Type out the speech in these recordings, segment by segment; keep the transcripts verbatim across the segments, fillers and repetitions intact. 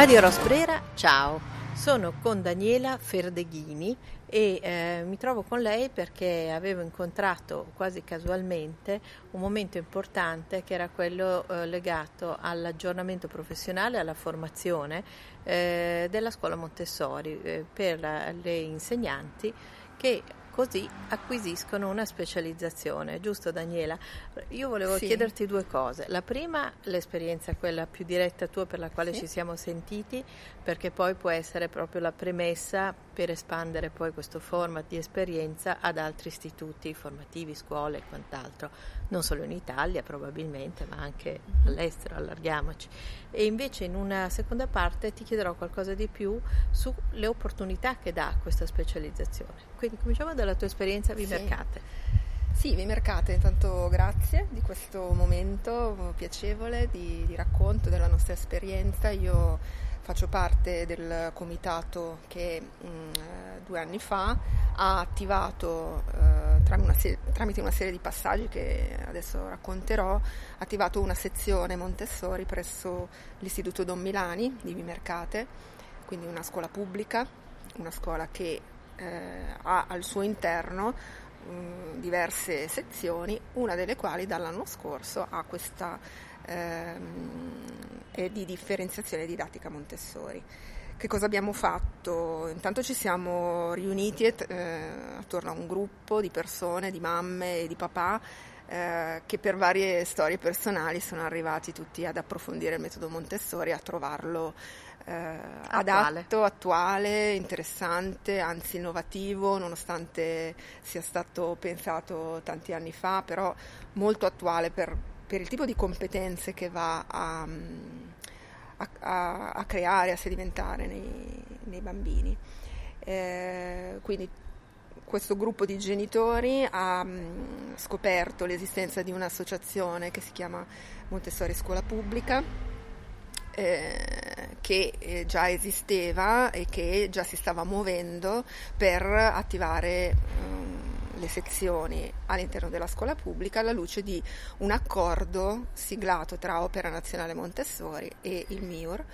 Radio Rosbrera, ciao, sono con Daniela Ferdeghini e eh, mi trovo con lei perché avevo incontrato quasi casualmente un momento importante che era quello eh, legato all'aggiornamento professionale, alla formazione eh, della scuola Montessori eh, per la, le insegnanti che così acquisiscono una specializzazione, giusto Daniela? Io volevo Sì. chiederti due cose. La prima, l'esperienza quella più diretta tua per la quale Sì. ci siamo sentiti, perché poi può essere proprio la premessa per espandere poi questo format di esperienza ad altri istituti formativi, scuole e quant'altro, non solo in Italia probabilmente, ma anche all'estero, allarghiamoci. E invece in una seconda parte ti chiederò qualcosa di più sulle opportunità che dà questa specializzazione. Quindi cominciamo dalla tua esperienza a Vimercate. Sì, sì, Vimercate, intanto grazie di questo momento piacevole di, di racconto della nostra esperienza. Io faccio parte del comitato che mh, due anni fa ha attivato, eh, tramite, una serie, tramite una serie di passaggi che adesso racconterò, ha attivato una sezione Montessori presso l'Istituto Don Milani di Vimercate, quindi una scuola pubblica, una scuola che eh, ha al suo interno mh, diverse sezioni, una delle quali dall'anno scorso ha questa ehm, è di differenziazione didattica Montessori. Che cosa abbiamo fatto? Intanto ci siamo riuniti eh, attorno a un gruppo di persone, di mamme e di papà eh, che per varie storie personali sono arrivati tutti ad approfondire il metodo Montessori, a trovarlo eh, Attuale. adatto, attuale, interessante, anzi innovativo, nonostante sia stato pensato tanti anni fa, però molto attuale per, per il tipo di competenze che va a... A, a, a creare, a sedimentare nei, nei bambini. Eh, quindi questo gruppo di genitori ha mh, scoperto l'esistenza di un'associazione che si chiama Montessori Scuola Pubblica, eh, che eh, già esisteva e che già si stava muovendo per attivare mh, le sezioni all'interno della scuola pubblica alla luce di un accordo siglato tra Opera Nazionale Montessori e il M I U R.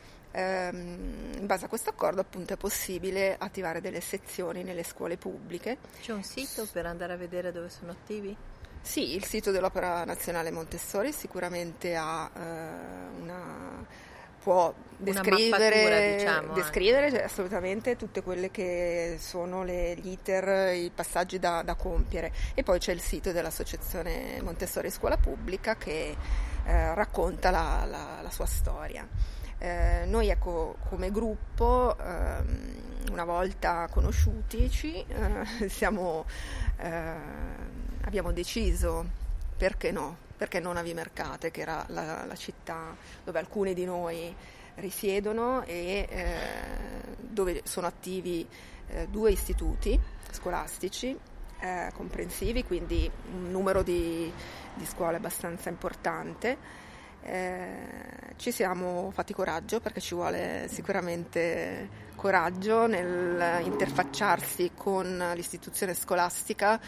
Ehm, in base a questo accordo appunto è possibile attivare delle sezioni nelle scuole pubbliche. C'è un sito per andare a vedere dove sono attivi? Sì, il sito dell'Opera Nazionale Montessori sicuramente ha eh, una... può descrivere, diciamo, descrivere assolutamente tutte quelle che sono le, gli iter, i passaggi da, da compiere, e poi c'è il sito dell'Associazione Montessori Scuola Pubblica che eh, racconta la, la, la sua storia. Eh, noi ecco come gruppo ehm, una volta conosciutici eh, siamo, eh, abbiamo deciso, perché no? Perché non a Vimercate, che era la, la città dove alcuni di noi risiedono e eh, dove sono attivi eh, due istituti scolastici eh, comprensivi, quindi un numero di, di scuole abbastanza importante. Eh, ci siamo fatti coraggio, perché ci vuole sicuramente coraggio nel interfacciarsi con l'istituzione scolastica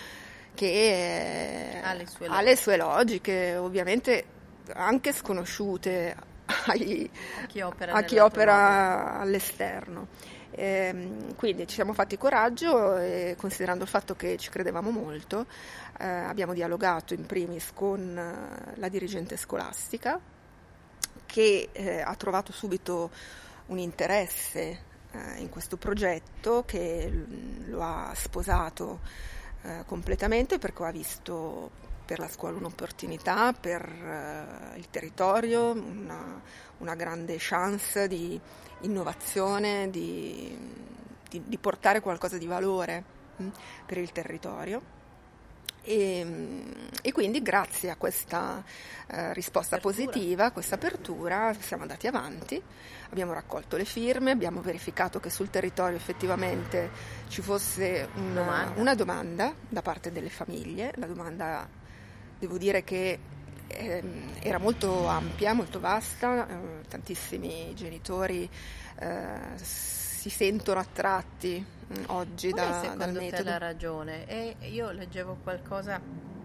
che ha le sue, ha le sue logiche, ovviamente anche sconosciute ai, a chi opera, a chi opera all'esterno. Eh, quindi ci siamo fatti coraggio e, considerando il fatto che ci credevamo molto, eh, abbiamo dialogato in primis con eh, la dirigente scolastica, che eh, ha trovato subito un interesse eh, in questo progetto, che l- lo ha sposato eh, completamente, perché ha visto per la scuola un'opportunità, per eh, il territorio una, una grande chance di innovazione, di, di, di portare qualcosa di valore mh, per il territorio. E, e quindi grazie a questa eh, risposta apertura. positiva, questa apertura, siamo andati avanti, abbiamo raccolto le firme, abbiamo verificato che sul territorio effettivamente ci fosse una domanda, una domanda da parte delle famiglie. La domanda, devo dire che eh, era molto ampia, molto vasta, eh, tantissimi genitori eh, si sentono attratti mh, oggi Qual è da, secondo dal te metodo. la ragione? E io leggevo qualcosa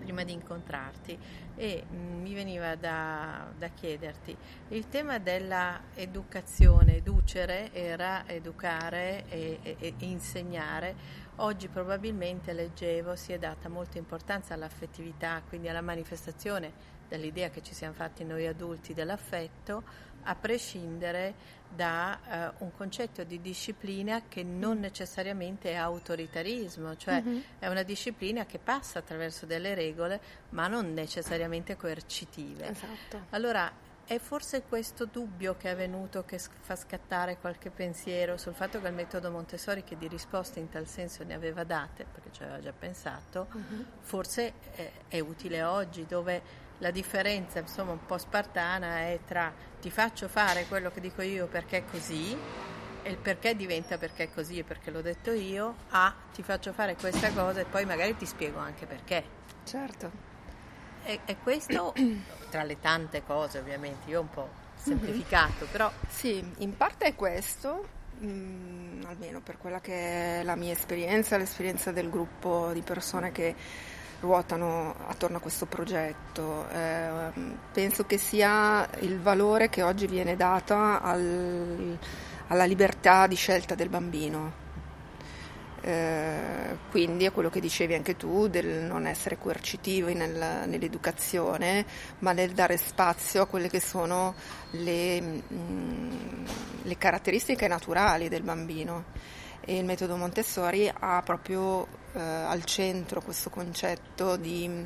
prima di incontrarti, e mh, mi veniva da, da chiederti, il tema della educazione, educere era educare e, e, e insegnare. Oggi probabilmente, leggevo, si è data molta importanza all'affettività, quindi alla manifestazione dall'idea che ci siamo fatti noi adulti dell'affetto, a prescindere da uh, un concetto di disciplina che non necessariamente è autoritarismo, cioè mm-hmm. è una disciplina che passa attraverso delle regole, ma non necessariamente coercitive. Esatto. Allora, è forse questo dubbio che è venuto che fa scattare qualche pensiero sul fatto che il metodo Montessori, che di risposte in tal senso ne aveva date, perché ci aveva già pensato, uh-huh. forse è, è utile oggi, dove la differenza, insomma, un po' spartana è tra ti faccio fare quello che dico io perché è così, e il perché diventa perché è così e perché l'ho detto io, a ti faccio fare questa cosa e poi magari ti spiego anche perché. Certo. E, e questo, tra le tante cose ovviamente, io ho un po' semplificato, mm-hmm. però... Sì, in parte è questo, mh, almeno per quella che è la mia esperienza, l'esperienza del gruppo di persone che ruotano attorno a questo progetto. Eh, penso che sia il valore che oggi viene dato al, alla libertà di scelta del bambino. Eh, quindi è quello che dicevi anche tu, del non essere coercitivi nel, nell'educazione, ma nel dare spazio a quelle che sono le, mh, le caratteristiche naturali del bambino. E il metodo Montessori ha proprio eh, al centro questo concetto di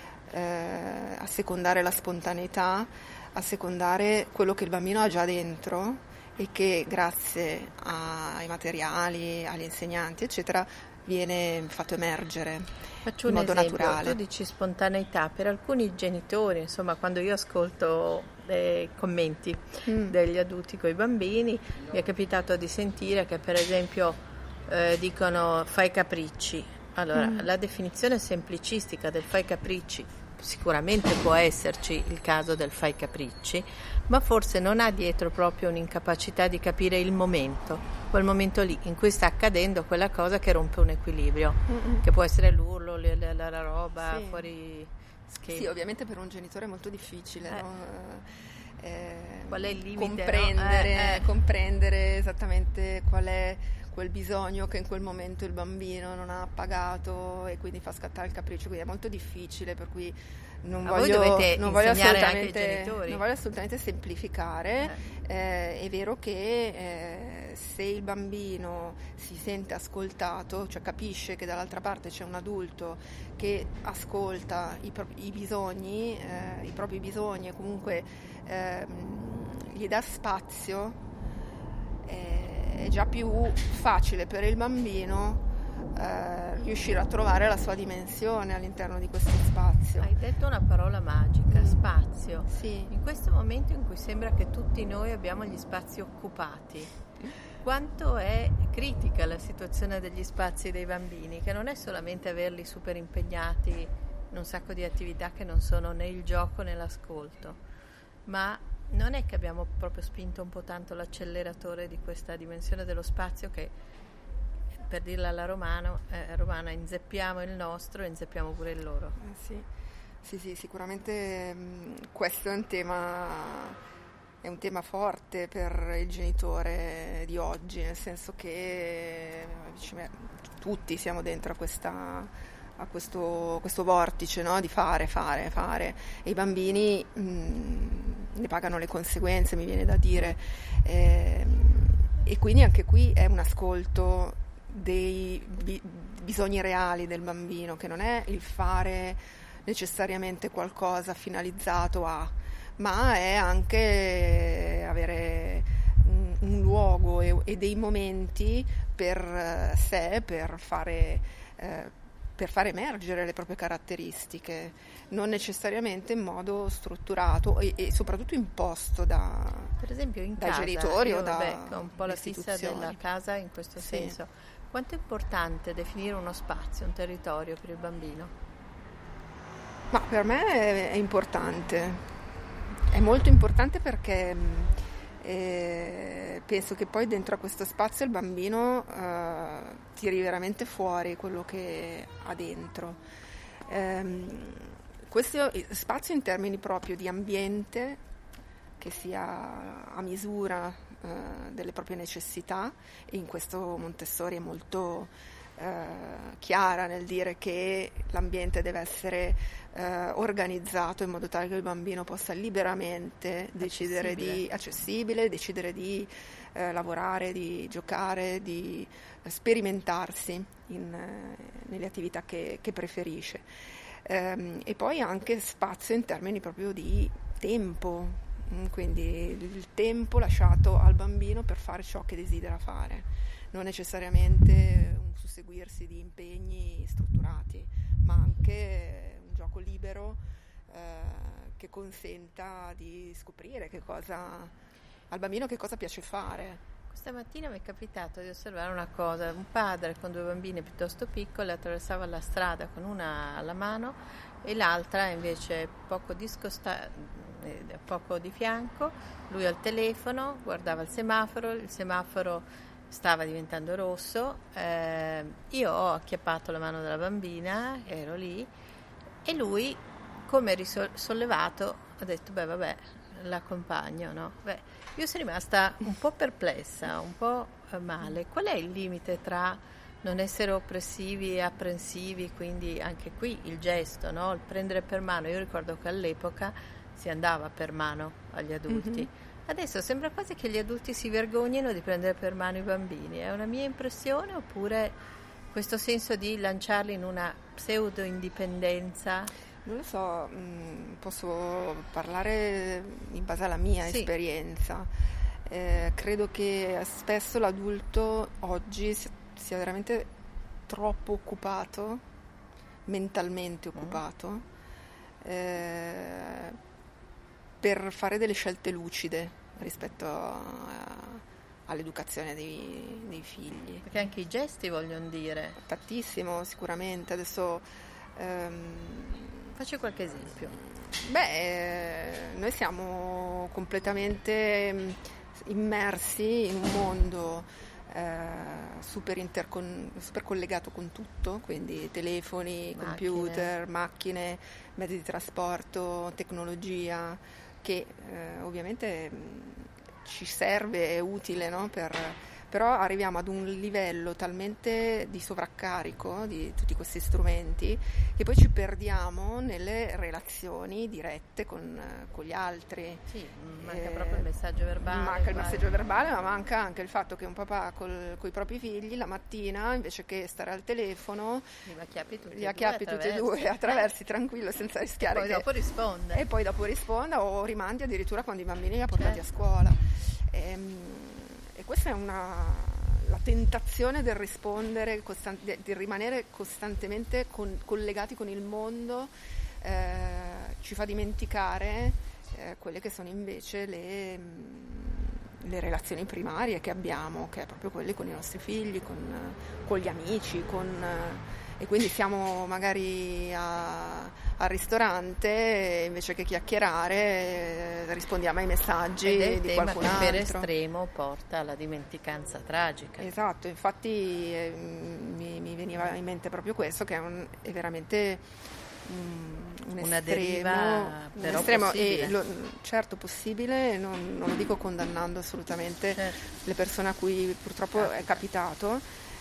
eh, assecondare la spontaneità, assecondare quello che il bambino ha già dentro e che grazie ai materiali, agli insegnanti, eccetera, viene fatto emergere Faccio in un modo esempio. naturale. Tu dici spontaneità, per alcuni genitori, insomma, quando io ascolto eh, commenti mm. degli adulti con i bambini, mi è capitato di sentire che, per esempio, eh, dicono fai capricci. Allora, mm. la definizione semplicistica del fai capricci, sicuramente può esserci il caso del fai capricci, ma forse non ha dietro proprio un'incapacità di capire il momento, quel momento lì in cui sta accadendo quella cosa che rompe un equilibrio, Mm-mm. che può essere l'urlo, la, la, la roba, sì. fuori schema. Sì, ovviamente per un genitore è molto difficile, eh. no? eh, qual è il limite? comprendere, no? eh, eh. comprendere esattamente qual è quel bisogno che in quel momento il bambino non ha pagato e quindi fa scattare il capriccio, quindi è molto difficile, per cui non A voglio, voi dovete non voglio insegnare anche ai assolutamente, genitori. non voglio assolutamente semplificare. Eh. Eh, è vero che eh, se il bambino si sente ascoltato, cioè capisce che dall'altra parte c'è un adulto che ascolta i, pro- i bisogni, eh, i propri bisogni e comunque eh, gli dà spazio, eh, è già più facile per il bambino eh, riuscire a trovare la sua dimensione all'interno di questo spazio. Hai detto una parola magica, mm. spazio. Sì. In questo momento in cui sembra che tutti noi abbiamo gli spazi occupati, quanto è critica la situazione degli spazi dei bambini, che non è solamente averli super impegnati in un sacco di attività che non sono né il gioco né l'ascolto, ma non è che abbiamo proprio spinto un po' tanto l'acceleratore di questa dimensione dello spazio che, per dirla alla romano, eh, romana, inzeppiamo il nostro e inzeppiamo pure il loro. Eh sì. Sì, sì, sicuramente mh, questo è un tema è un tema forte per il genitore di oggi, nel senso che dice, tutti siamo dentro a questa a questo, questo vortice, no? Di fare, fare, fare, e i bambini mh, ne pagano le conseguenze, mi viene da dire, eh, e quindi anche qui è un ascolto dei bi- bisogni reali del bambino, che non è il fare necessariamente qualcosa finalizzato a, ma è anche avere un, un luogo e, e dei momenti per sé, per fare eh, per far emergere le proprie caratteristiche, non necessariamente in modo strutturato e, e soprattutto imposto da, per esempio in dai casa, genitori io, o da vabbè, un po' la fissa della casa in questo sì. senso. Quanto è importante definire uno spazio, un territorio per il bambino? Ma per me è, è importante, è molto importante perché eh, penso che poi dentro a questo spazio il bambino eh, tiri veramente fuori quello che ha dentro. Ehm, questo spazio in termini proprio di ambiente che sia a misura eh, delle proprie necessità, e in questo Montessori è molto eh, chiara nel dire che l'ambiente deve essere eh, organizzato in modo tale che il bambino possa liberamente decidere di accessibile, decidere di eh, lavorare, di giocare, di eh, sperimentarsi in, eh, nelle attività che, che preferisce. Ehm, e poi anche spazio in termini proprio di tempo, quindi il tempo lasciato al bambino per fare ciò che desidera fare, non necessariamente un susseguirsi di impegni strutturati, ma anche un gioco libero eh, che consenta di scoprire che cosa al bambino che cosa piace fare. Questa mattina mi è capitato di osservare una cosa: un padre con due bambine piuttosto piccole attraversava la strada con una alla mano e l'altra invece poco discosta, poco di fianco, lui al telefono, guardava il semaforo, il semaforo stava diventando rosso, eh, io ho acchiappato la mano della bambina, ero lì, e lui, come risollevato, ha detto beh vabbè, l'accompagno, no? Beh, io sono rimasta un po' perplessa, un po' male. Qual è il limite tra non essere oppressivi e apprensivi, quindi anche qui il gesto, no? Il prendere per mano. Io ricordo che all'epoca si andava per mano agli adulti. Mm-hmm. Adesso sembra quasi che gli adulti si vergognino di prendere per mano i bambini. È una mia impressione, oppure questo senso di lanciarli in una pseudo indipendenza? Non lo so, mh, posso parlare in base alla mia sì. esperienza. Eh, credo che spesso l'adulto oggi sia veramente troppo occupato, mentalmente occupato, mm. eh, per fare delle scelte lucide rispetto a, all'educazione dei, dei figli. Perché anche i gesti vogliono dire. Tantissimo, sicuramente. Adesso ehm, faccio qualche esempio. Beh, noi siamo completamente immersi in un mondo eh, super, intercon- super collegato con tutto, quindi telefoni, macchine. computer, macchine, mezzi di trasporto, tecnologia, che eh, ovviamente ci serve, è utile, no? per, però arriviamo ad un livello talmente di sovraccarico di tutti questi strumenti che poi ci perdiamo nelle relazioni dirette con, con gli altri. Sì, manca eh, proprio il messaggio verbale. Manca il messaggio verbale, ma manca anche il fatto che un papà con i propri figli la mattina, invece che stare al telefono, li acchiappi tutti, li acchiappi e tutti e due, attraversi tranquillo senza rischiare. E poi che... dopo risponda. E poi dopo risponda o rimandi addirittura quando i bambini li ha portati certo. a scuola. E, e questa è una... la tentazione del rispondere, costan- di rimanere costantemente con- collegati con il mondo eh, ci fa dimenticare eh, quelle che sono invece le, le relazioni primarie che abbiamo, che è proprio quelle con i nostri figli, con, con gli amici, con, e quindi siamo magari a, al ristorante e invece che chiacchierare eh, rispondiamo ai messaggi Ed è il di tema qualcun che altro. Per estremo porta alla dimenticanza tragica. Esatto, infatti eh, mi, mi veniva in mente proprio questo, che è, un, è veramente um, un una estremo, deriva un però estremo, possibile. E lo, certo possibile, non, non lo dico condannando assolutamente certo. le persone a cui purtroppo certo. è capitato,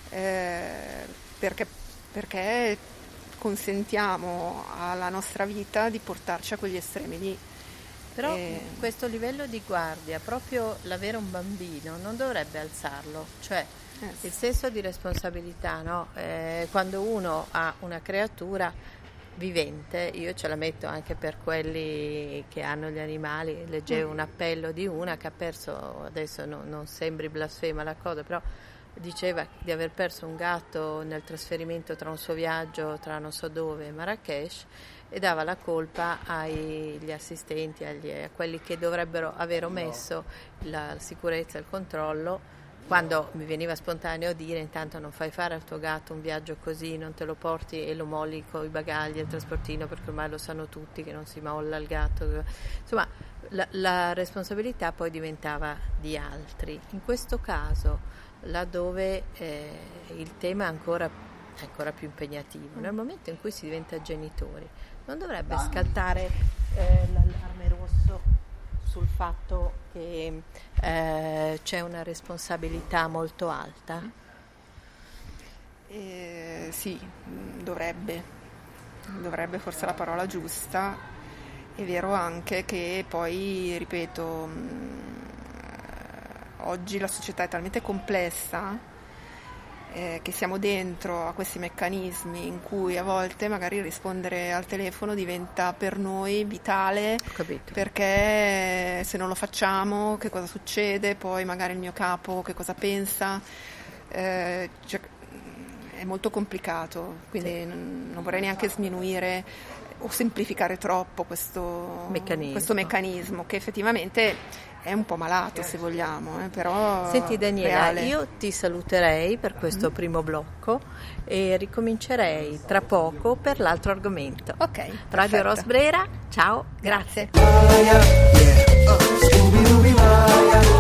eh, perché, perché consentiamo alla nostra vita di portarci a quegli estremi lì. Però eh, questo livello di guardia, proprio l'avere un bambino, non dovrebbe alzarlo, cioè eh sì. il senso di responsabilità, no? Eh, quando uno ha una creatura vivente, io ce la metto anche per quelli che hanno gli animali, leggevo mm. un appello di una che ha perso, adesso no, non sembri blasfema la cosa, però diceva di aver perso un gatto nel trasferimento tra un suo viaggio tra non so dove e Marrakesh, e dava la colpa agli assistenti, agli, a quelli che dovrebbero aver omesso la sicurezza e il controllo, quando mi veniva spontaneo dire intanto non fai fare al tuo gatto un viaggio così, non te lo porti e lo molli con i bagagli e il trasportino, perché ormai lo sanno tutti che non si molla il gatto. Insomma, la, la responsabilità poi diventava di altri. In questo caso, laddove eh, il tema è ancora è ancora più impegnativo. Nel momento in cui si diventa genitori, non dovrebbe scattare eh, l'allarme rosso sul fatto che eh, c'è una responsabilità molto alta? Eh, sì, dovrebbe, dovrebbe forse la parola giusta. È vero anche che poi, ripeto, oggi la società è talmente complessa eh, che siamo dentro a questi meccanismi in cui a volte magari rispondere al telefono diventa per noi vitale, perché se non lo facciamo che cosa succede, poi magari il mio capo che cosa pensa, eh, cioè, è molto complicato, quindi sì. non, non vorrei neanche sminuire o semplificare troppo questo meccanismo, questo meccanismo che effettivamente è un po' malato, se vogliamo, eh, però Senti Daniela, reale. Io ti saluterei per questo mm-hmm. primo blocco e ricomincerei tra poco per l'altro argomento. Ok, Radio Rosbrera, ciao, grazie. grazie.